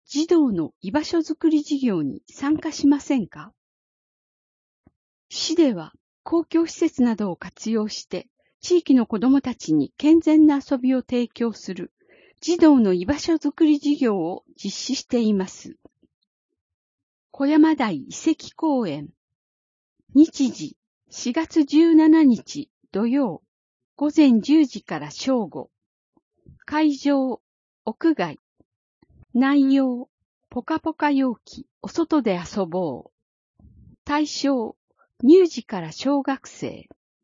児童の居場所づくり事業に参加しませんか？市では公共施設などを活用して地域の子どもたちに健全な遊びを提供する児童の居場所づくり事業を実施しています。小山台遺跡公園。日時4月17日土曜午前10時から正午。会場屋外。内容ポカポカ陽気お外で遊ぼう。対象乳児から小学生。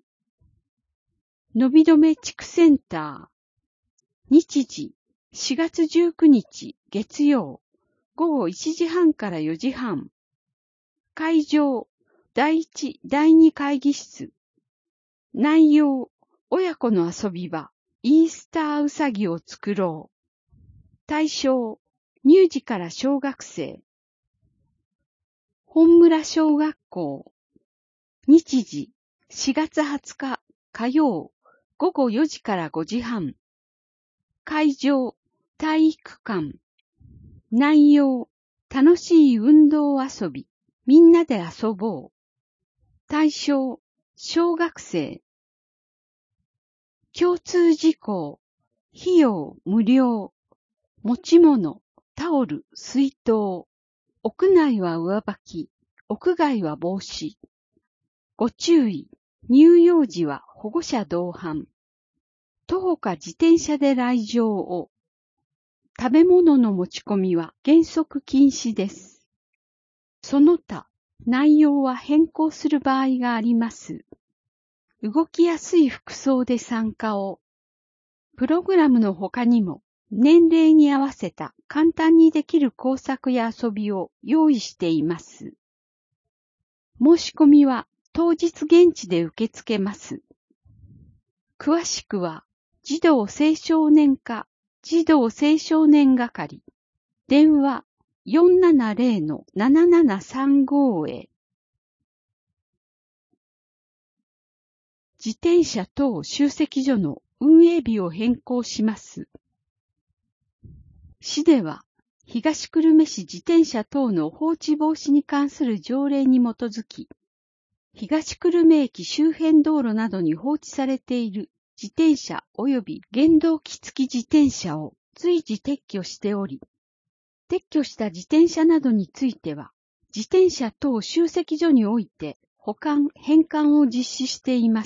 のびどめ地区センター。日時4月19日月曜午後1時半から4時半。会場第1、第2会議室。内容親子の遊び場イースターうさぎを作ろう。対象乳児から小学生。本村小学校。日時4月20日火曜午後4時から5時半。会場体育館。内容楽しい運動遊びみんなで遊ぼう。対象小学生。共通事項費用無料。持ち物タオル水筒。屋内は上履き屋外は帽子。ご注意乳幼児は保護者同伴。徒歩か自転車で来場を。食べ物の持ち込みは原則禁止です。その他、内容は変更する場合があります。動きやすい服装で参加を。プログラムの他にも、年齢に合わせた簡単にできる工作や遊びを用意しています。申し込みは当日現地で受け付けます。詳しくは、児童青少年課児童青少年係電話 470-7735 へ。自転車等集積所の運営日を変更します。市では東久留米市自転車等の放置防止に関する条例に基づき、東久留米駅周辺道路などに放置されている自転車及び原動機付き自転車を随時撤去しており、撤去した自転車などについては、自転車等集積所において保管・返還を実施しています。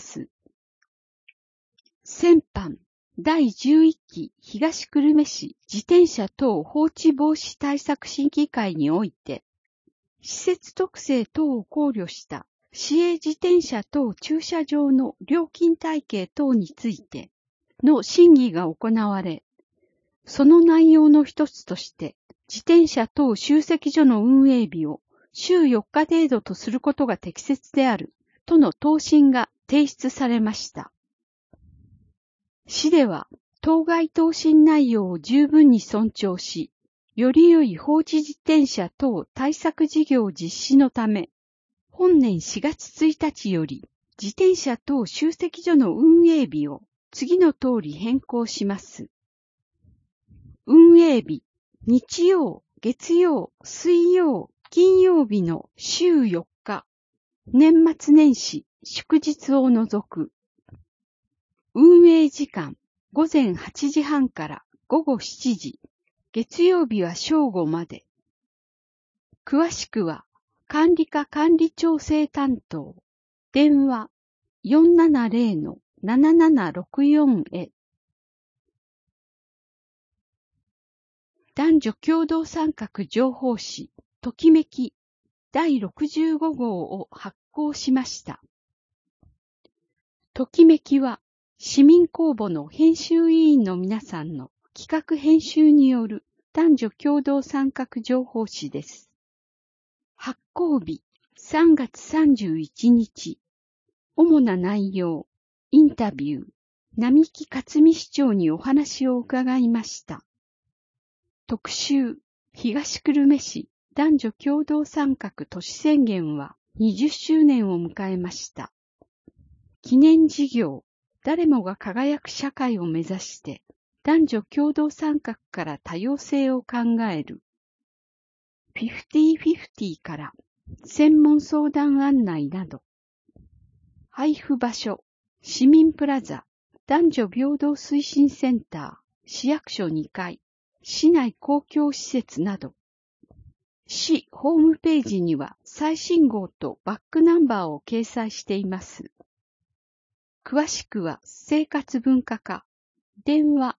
先般、第11期東久留米市自転車等放置防止対策審議会において、施設特性等を考慮した市営自転車等駐車場の料金体系等についての審議が行われ、その内容の一つとして、自転車等集積所の運営日を週4日程度とすることが適切であるとの答申が提出されました。市では、当該答申内容を十分に尊重し、より良い放置自転車等対策事業実施のため、本年4月1日より自転車等集積所の運営日を次の通り変更します。運営日、日曜、月曜、水曜、金曜日の週4日、年末年始、祝日を除く。運営時間、午前8時半から午後7時、月曜日は正午まで。詳しくは、管理課管理調整担当、電話 470-7764 へ。男女共同参画情報誌、ときめき第65号を発行しました。ときめきは、市民公募の編集委員の皆さんの企画編集による男女共同参画情報誌です。発行日3月31日。主な内容、インタビュー、並木克美市長にお話を伺いました。特集、東久留米市男女共同参画都市宣言は20周年を迎えました。記念事業、誰もが輝く社会を目指して、男女共同参画から多様性を考える。 50/50から専門相談案内など、配布場所、市民プラザ、男女平等推進センター、市役所2階、市内公共施設など、市ホームページには最新号とバックナンバーを掲載しています。詳しくは生活文化課、電話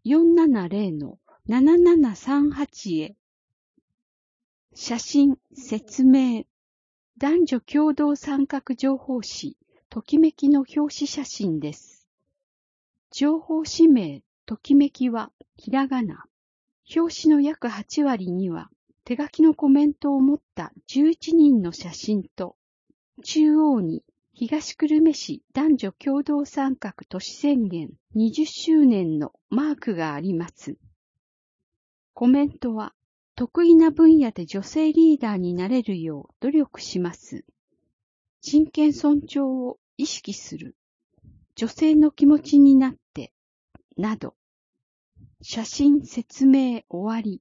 470-7738 へ。写真、説明、男女共同参画情報誌、ときめきの表紙写真です。情報誌名、ときめきはひらがな。表紙の約8割には手書きのコメントを持った11人の写真と、中央に東久留米市男女共同参画都市宣言20周年のマークがあります。コメントは、得意な分野で女性リーダーになれるよう努力します。人権尊重を意識する。女性の気持ちになって、など。写真説明終わり。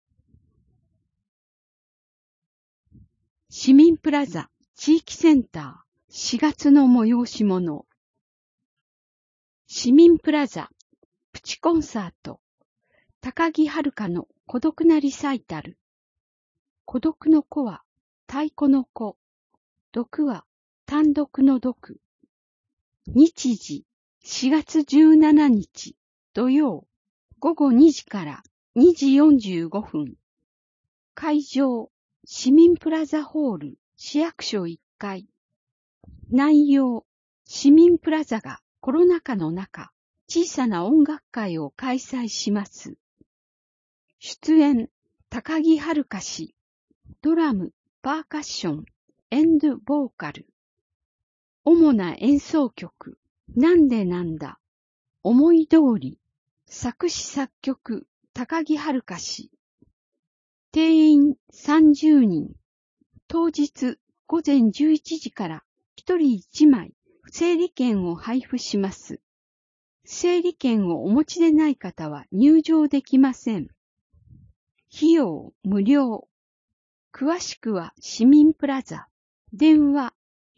市民プラザ地域センター4月の催し物。市民プラザプチコンサート。高木遥の孤独なリサイタル。孤独の子は太鼓の子。独は単独の独。日時4月17日土曜午後2時から2時45分。会場市民プラザホール市役所1階。内容市民プラザがコロナ禍の中小さな音楽会を開催します。出演高木遥氏。ドラム、パーカッション、エンドボーカル。主な演奏曲、なんでなんだ、思い通り。作詞作曲、高木遥氏。定員30人。当日午前11時から1人1枚整理券を配布します。整理券をお持ちでない方は入場できません。費用無料。詳しくは市民プラザ。電話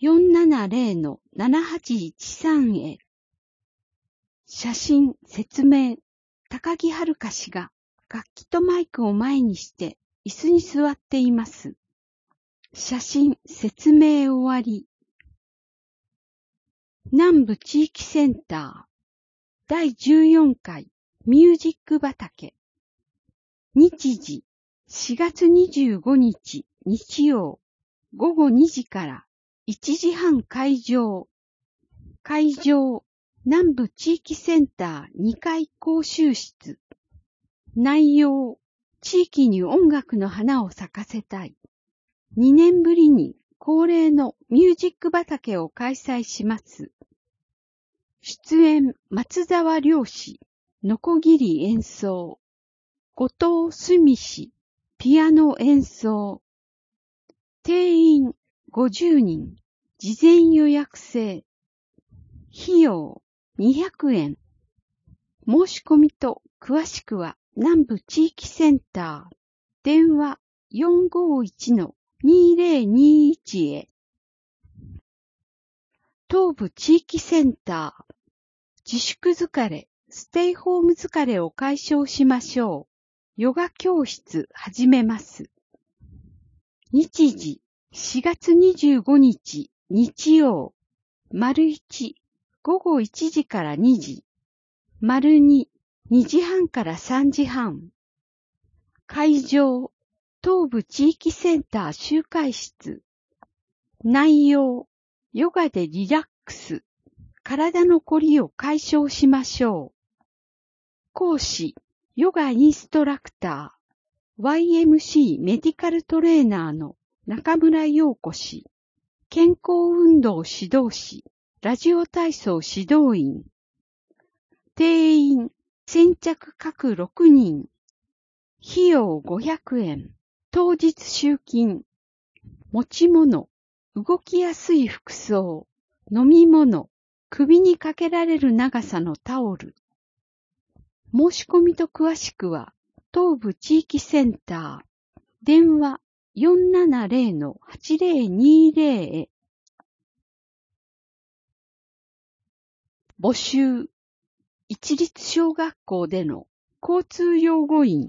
470-7813 へ。写真説明。高木遥氏が楽器とマイクを前にして椅子に座っています。写真説明終わり。南部地域センター第14回ミュージック畑。日時4月25日日曜午後2時から1時半開場。会場南部地域センター2階講習室。内容地域に音楽の花を咲かせたい。2年ぶりに恒例のミュージック畑を開催します。出演松沢良氏、のこぎり演奏。後藤澄氏、ピアノ演奏。定員50人、事前予約制。費用200円。申し込みと詳しくは南部地域センター、電話 451-2021 へ。東部地域センター、自粛疲れ、ステイホーム疲れを解消しましょう。ヨガ教室始めます。日時4月25日日曜、丸1、午後1時から2時、丸2、2時半から3時半。会場、東部地域センター集会室。内容、ヨガでリラックス、体のこりを解消しましょう。講師、ヨガインストラクター、YMC メディカルトレーナーの中村陽子氏、健康運動指導士、ラジオ体操指導員。定員、先着各6人。費用500円。当日集金。持ち物、動きやすい服装、飲み物、首にかけられる長さのタオル。申し込みと詳しくは、東部地域センター、電話 470-8020 へ。募集。一律小学校での交通用語員。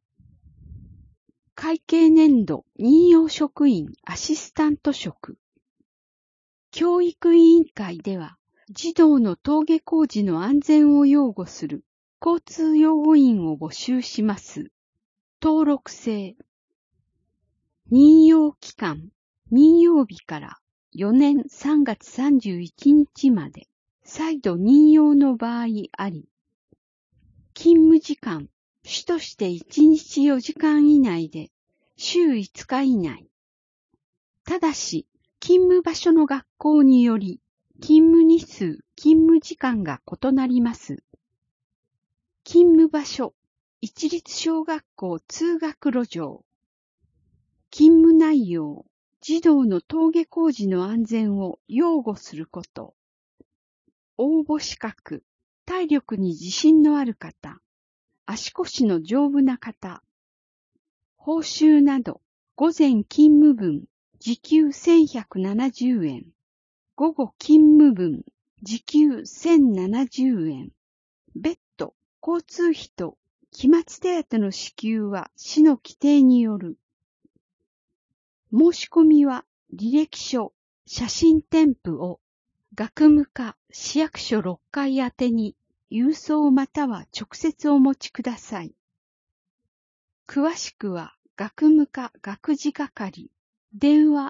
会計年度任用職員アシスタント職。教育委員会では、児童の登下校時の安全を擁護する交通用語員を募集します。登録制。任用期間、任用日から4年3月31日まで、再度任用の場合あり。勤務時間、主として1日4時間以内で、週5日以内。ただし、勤務場所の学校により、勤務日数、勤務時間が異なります。勤務場所、一律小学校通学路上。勤務内容、児童の登下校時の安全を擁護すること。応募資格、体力に自信のある方、足腰の丈夫な方。報酬など、午前勤務分、時給1170円。午後勤務分、時給1070円。別途、交通費と期末手当の支給は市の規定による。申し込みは履歴書、写真添付を学務課市役所6階宛てに郵送または直接お持ちください。詳しくは学務課学事係電話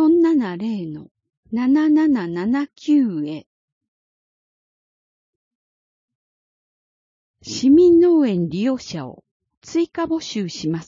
470-7779 へ。市民農園利用者を追加募集します。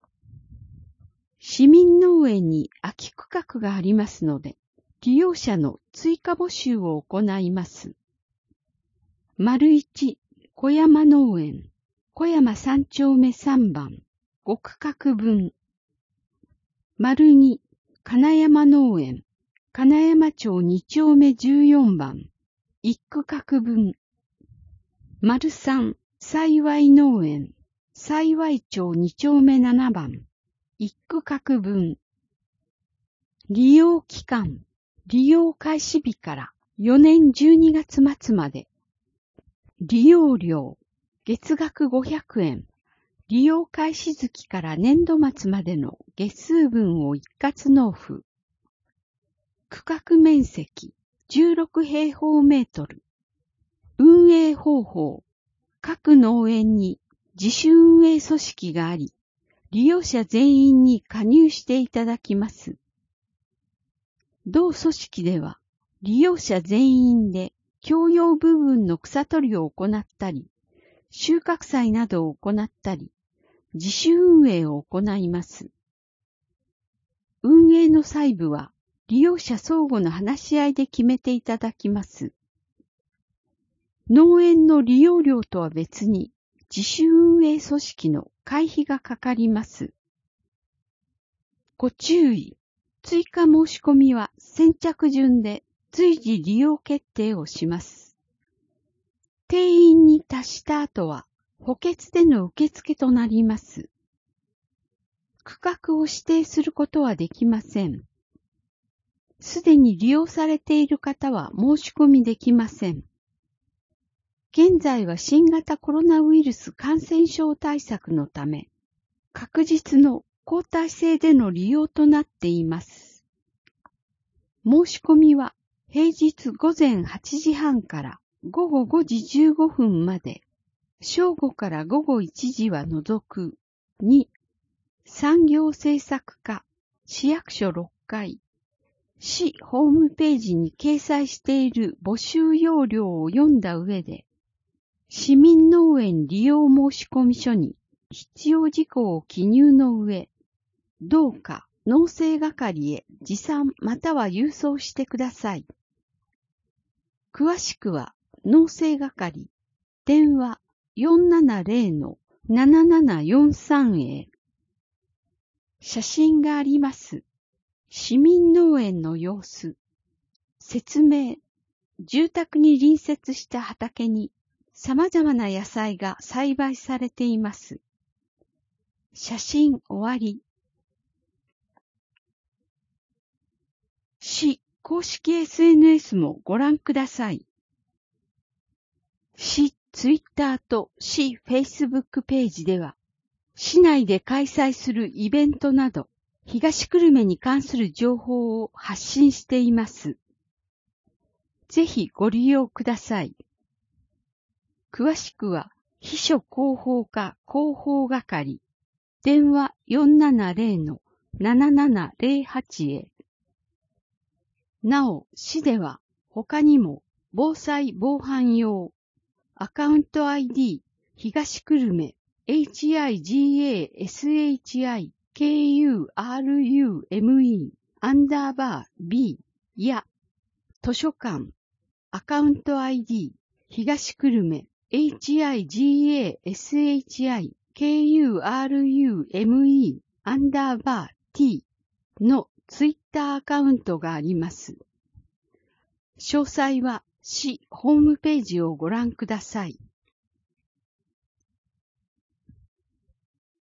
市民農園に空き区画がありますので、利用者の追加募集を行います。丸1、小山農園、小山3丁目3番、5区画分。丸2、金山農園、金山町2丁目14番、1区画分。丸3、幸い農園、幸い町2丁目7番、1区画分。利用期間、利用開始日から4年12月末まで。利用料、月額500円。利用開始月から年度末までの月数分を一括納付。区画面積、16平方メートル。運営方法、各農園に自主運営組織があり、利用者全員に加入していただきます。同組織では、利用者全員で共用部分の草取りを行ったり、収穫祭などを行ったり、自主運営を行います。運営の細部は、利用者相互の話し合いで決めていただきます。農園の利用料とは別に、自主運営組織の会費がかかります。ご注意。追加申し込みは先着順で随時利用決定をします。定員に達した後は補欠での受付となります。区画を指定することはできません。すでに利用されている方は申し込みできません。現在は新型コロナウイルス感染症対策のため、確実の交代制での利用となっています。申し込みは平日午前8時半から午後5時15分まで、正午から午後1時は除く。2、産業政策課、市役所6階、市ホームページに掲載している募集要領を読んだ上で、市民農園利用申込書に必要事項を記入の上、どうか農政係へ持参または郵送してください。詳しくは農政係電話 470-7743 へ。写真があります。市民農園の様子。説明。住宅に隣接した畑に様々な野菜が栽培されています。写真終わり。 公式 SNS もご覧ください。市 Twitter と市 Facebook ページでは、市内で開催するイベントなど、東久留米に関する情報を発信しています。ぜひご利用ください。詳しくは、秘書広報課広報係、電話 470-7708 へ。なお、市では他にも防災防犯用アカウント ID 東久留米 HIGASHIKURUME_B や図書館アカウント ID 東久留米 HIGASHIKURUME_T のツイッターアカウントがあります。詳細は市ホームページをご覧ください。